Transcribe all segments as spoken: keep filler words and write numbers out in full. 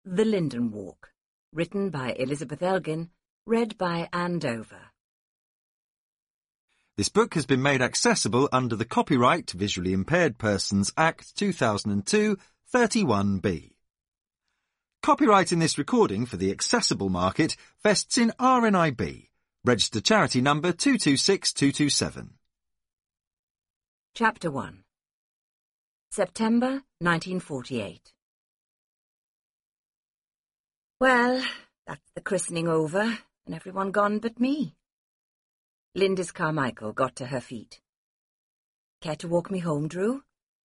The Linden Walk, written by Elizabeth Elgin, read by Anne Dover. This book has been made accessible under the Copyright to Visually Impaired Persons Act two thousand two, thirty-one B. Copyright in this recording for the accessible market vests in R N I B, registered charity number two two six two two seven. Chapter one. September nineteen forty-eight. Well, that's the christening over, and everyone gone but me. Lindis Carmichael got to her feet. Care to walk me home, Drew?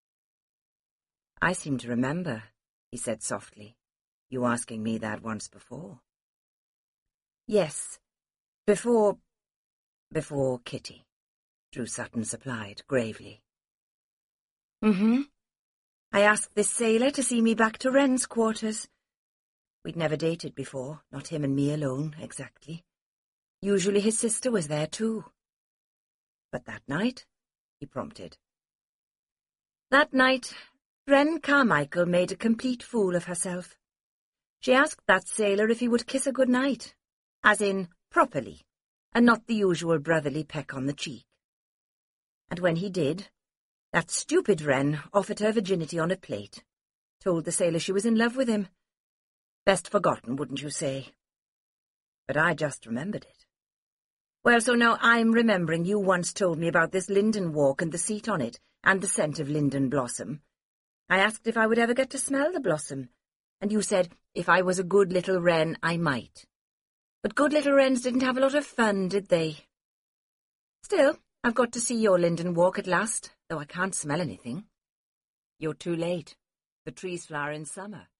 I seem to remember, he said softly, you asking me that once before. Yes, before... before Kitty, Drew Sutton supplied gravely. Mm-hmm. I asked this sailor to see me back to Wren's quarters. We'd never dated before, not him and me alone, exactly. Usually his sister was there too. But that night, he prompted. That night, Wren Carmichael made a complete fool of herself. She asked that sailor if he would kiss her good night, as in properly, and not the usual brotherly peck on the cheek. And when he did, that stupid Wren offered her virginity on a plate, told the sailor she was in love with him. Best forgotten, wouldn't you say? But I just remembered it. Well, so now I'm remembering you once told me about this linden walk and the seat on it, and the scent of linden blossom. I asked if I would ever get to smell the blossom, and you said if I was a good little wren, I might. But good little wrens didn't have a lot of fun, did they? Still, I've got to see your linden walk at last, though I can't smell anything. You're too late. The trees flower in summer.